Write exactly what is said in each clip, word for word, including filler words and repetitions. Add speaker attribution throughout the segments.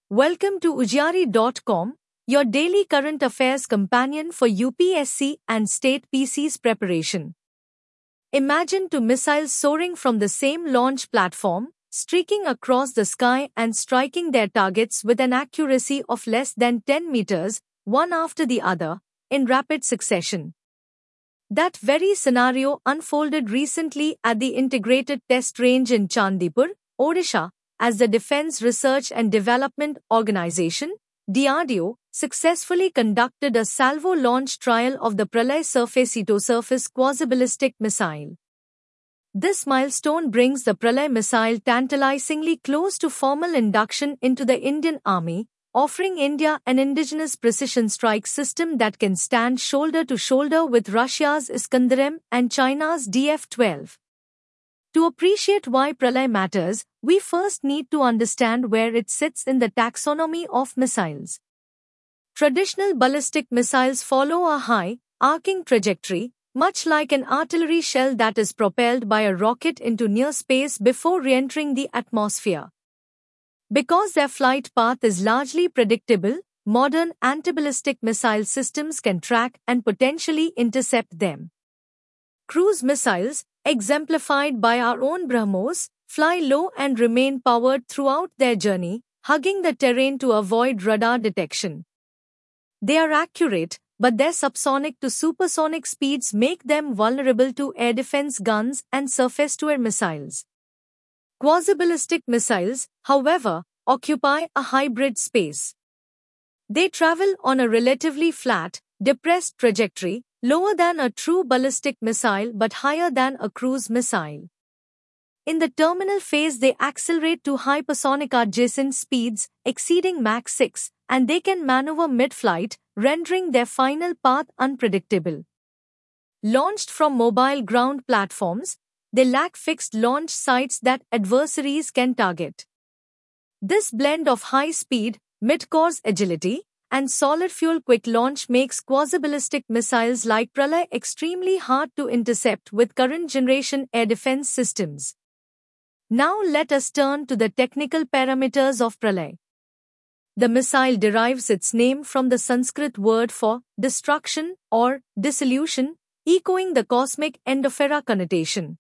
Speaker 1: Welcome to Ujjari dot com, your daily current affairs companion for U P S C and state P Cs preparation. Imagine two missiles soaring from the same launch platform, streaking across the sky and striking their targets with an accuracy of less than ten meters, one after the other, in rapid succession. That very scenario unfolded recently at the Integrated Test Range in Chandipur, Odisha, as the Defence Research and Development Organisation, D R D O, successfully conducted a salvo launch trial of the Pralay surface-to-surface quasi-ballistic missile. This milestone brings the Pralay missile tantalizingly close to formal induction into the Indian Army, offering India an indigenous precision strike system that can stand shoulder to shoulder with Russia's Iskander M and China's D F twelve. To appreciate why Pralay matters, we first need to understand where it sits in the taxonomy of missiles. Traditional ballistic missiles follow a high, arcing trajectory, much like an artillery shell that is propelled by a rocket into near space before re-entering the atmosphere. Because their flight path is largely predictable, modern anti-ballistic missile systems can track and potentially intercept them. Cruise missiles, exemplified by our own BrahMos, fly low and remain powered throughout their journey, hugging the terrain to avoid radar detection. They are accurate, but their subsonic to supersonic speeds make them vulnerable to air defense guns and surface-to-air missiles. Quasi-ballistic missiles, however, occupy a hybrid space. They travel on a relatively flat, depressed trajectory, lower than a true ballistic missile but higher than a cruise missile. In the terminal phase they accelerate to hypersonic adjacent speeds exceeding Mach six, and they can maneuver mid-flight, rendering their final path unpredictable. Launched from mobile ground platforms, they lack fixed launch sites that adversaries can target. This blend of high speed, mid-course agility, and solid-fuel quick launch makes quasi-ballistic missiles like Pralay extremely hard to intercept with current-generation air defense systems. Now let us turn to the technical parameters of Pralay. The missile derives its name from the Sanskrit word for destruction or dissolution, echoing the cosmic Endofera connotation.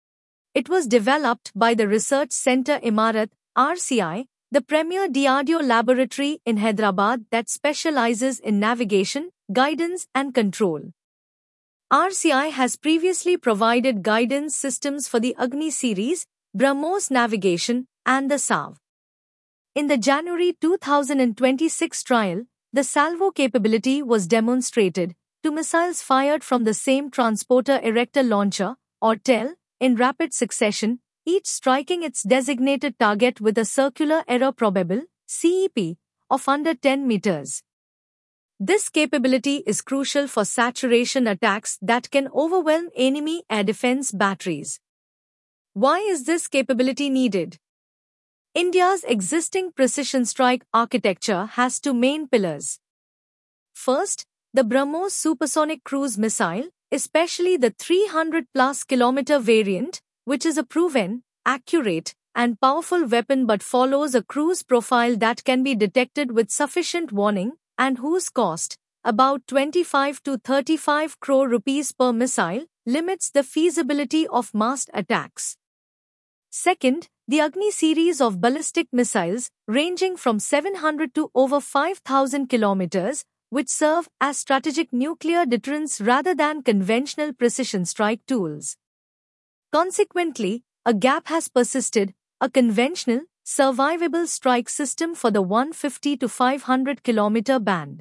Speaker 1: It was developed by the Research Centre Imarat, R C I, the premier D R D O laboratory in Hyderabad that specializes in navigation, guidance and control. R C I has previously provided guidance systems for the Agni series, BrahMos navigation, and the S A V. In the January two thousand twenty-six trial, the salvo capability was demonstrated to missiles fired from the same transporter erector launcher, or T E L, in rapid succession, each striking its designated target with a circular error probable, C E P, of under ten meters. This capability is crucial for saturation attacks that can overwhelm enemy air defense batteries. Why is this capability needed? India's existing precision strike architecture has two main pillars. First, the BrahMos supersonic cruise missile, especially the three hundred plus kilometer variant, which is a proven, accurate, and powerful weapon but follows a cruise profile that can be detected with sufficient warning, and whose cost, about twenty-five to thirty-five crore rupees per missile, limits the feasibility of massed attacks. Second, the Agni series of ballistic missiles, ranging from seven hundred to over five thousand kilometers, which serve as strategic nuclear deterrents rather than conventional precision strike tools. Consequently, a gap has persisted, a conventional, survivable strike system for the one hundred fifty to five hundred kilometer band.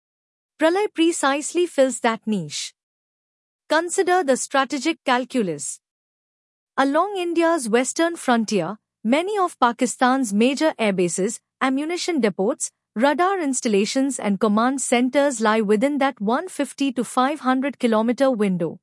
Speaker 1: Pralay precisely fills that niche. Consider the strategic calculus. Along India's western frontier, many of Pakistan's major airbases, ammunition depots, radar installations and command centers lie within that one hundred fifty to five hundred kilometer window.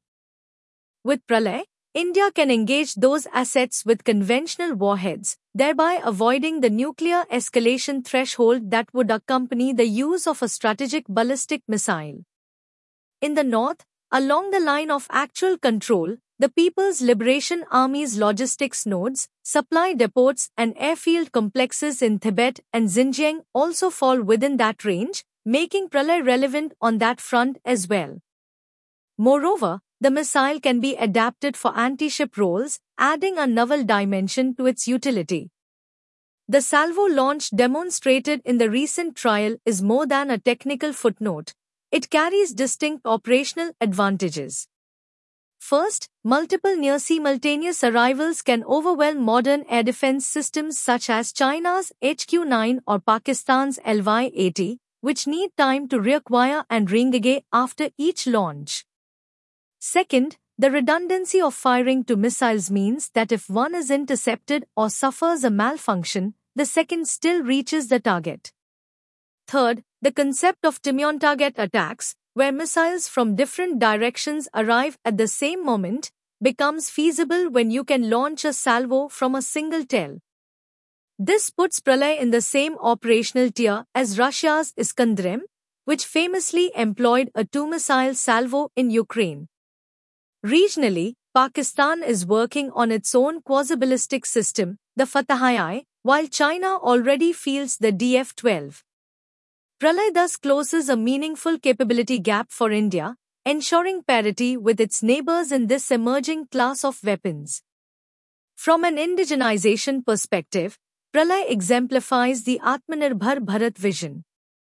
Speaker 1: With Pralay, India can engage those assets with conventional warheads, thereby avoiding the nuclear escalation threshold that would accompany the use of a strategic ballistic missile. In the north, along the line of actual control, the People's Liberation Army's logistics nodes, supply depots and airfield complexes in Tibet and Xinjiang also fall within that range, making Pralay relevant on that front as well. Moreover, the missile can be adapted for anti-ship roles, adding a novel dimension to its utility. The salvo launch demonstrated in the recent trial is more than a technical footnote. It carries distinct operational advantages. First, multiple near-simultaneous arrivals can overwhelm modern air defense systems such as China's H Q nine or Pakistan's L Y eighty, which need time to reacquire and reengage after each launch. Second, the redundancy of firing two missiles means that if one is intercepted or suffers a malfunction, the second still reaches the target. Third, the concept of time-on-target attacks, where missiles from different directions arrive at the same moment, becomes feasible when you can launch a salvo from a single tail. This puts Pralay in the same operational tier as Russia's Iskander-M, which famously employed a two-missile salvo in Ukraine. Regionally, Pakistan is working on its own quasi-ballistic system, the Fateh-I, while China already fields the D F twelve. Pralay thus closes a meaningful capability gap for India, ensuring parity with its neighbors in this emerging class of weapons. From an indigenization perspective, Pralay exemplifies the Atmanirbhar Bharat vision.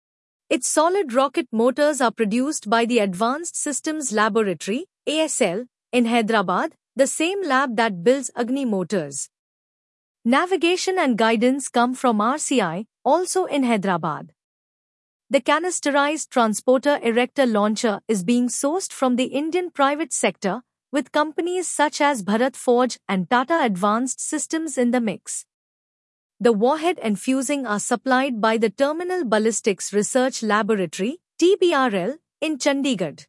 Speaker 1: Its solid rocket motors are produced by the Advanced Systems Laboratory, A S L, in Hyderabad, the same lab that builds Agni motors. Navigation and guidance come from R C I, also in Hyderabad. The canisterized transporter erector launcher is being sourced from the Indian private sector, with companies such as Bharat Forge and Tata Advanced Systems in the mix. The warhead and fusing are supplied by the Terminal Ballistics Research Laboratory, T B R L, in Chandigarh.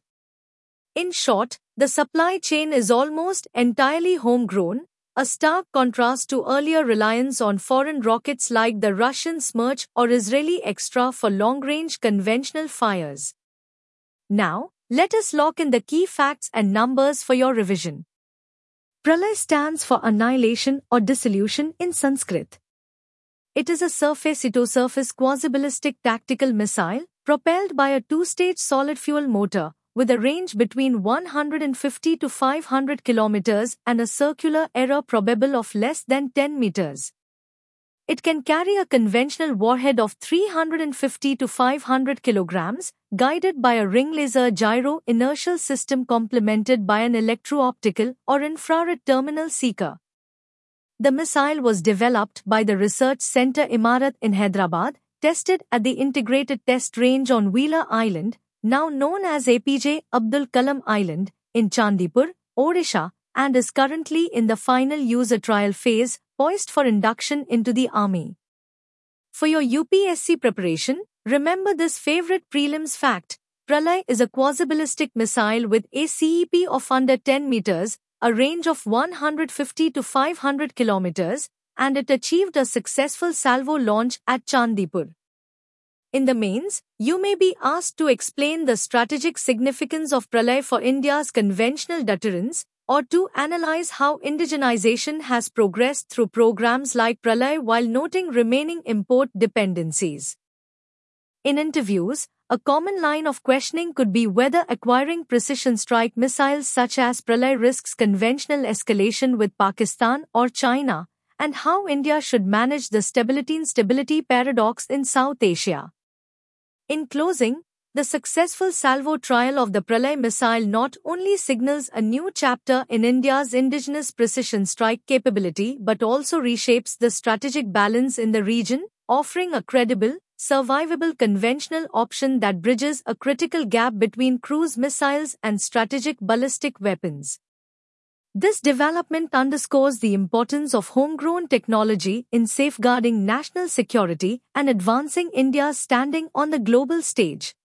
Speaker 1: In short, the supply chain is almost entirely homegrown, a stark contrast to earlier reliance on foreign rockets like the Russian Smerch or Israeli Extra for long-range conventional fires. Now, let us lock in the key facts and numbers for your revision. Pralay stands for annihilation or dissolution in Sanskrit. It is a surface-to-surface quasi-ballistic tactical missile, propelled by a two-stage solid-fuel motor, with a range between one hundred fifty to five hundred kilometers and a circular error probable of less than ten meters. It can carry a conventional warhead of three hundred fifty to five hundred kilograms, guided by a ring laser gyro inertial system complemented by an electro-optical or infrared terminal seeker. The missile was developed by the Research Center Imarat in Hyderabad, tested at the Integrated Test Range on Wheeler Island, now known as A P J Abdul Kalam Island, in Chandipur, Odisha, and is currently in the final user trial phase, poised for induction into the Army. For your U P S C preparation, remember this favorite prelims fact: Pralay is a quasi-ballistic missile with a C E P of under ten meters, a range of one hundred fifty to five hundred kilometers, and it achieved a successful salvo launch at Chandipur. In the mains, you may be asked to explain the strategic significance of Pralay for India's conventional deterrence, or to analyze how indigenization has progressed through programs like Pralay while noting remaining import dependencies. In interviews, a common line of questioning could be whether acquiring precision strike missiles such as Pralay risks conventional escalation with Pakistan or China, and how India should manage the stability-instability paradox in South Asia. In closing, the successful salvo trial of the Pralay missile not only signals a new chapter in India's indigenous precision strike capability but also reshapes the strategic balance in the region, offering a credible, survivable conventional option that bridges a critical gap between cruise missiles and strategic ballistic weapons. This development underscores the importance of homegrown technology in safeguarding national security and advancing India's standing on the global stage.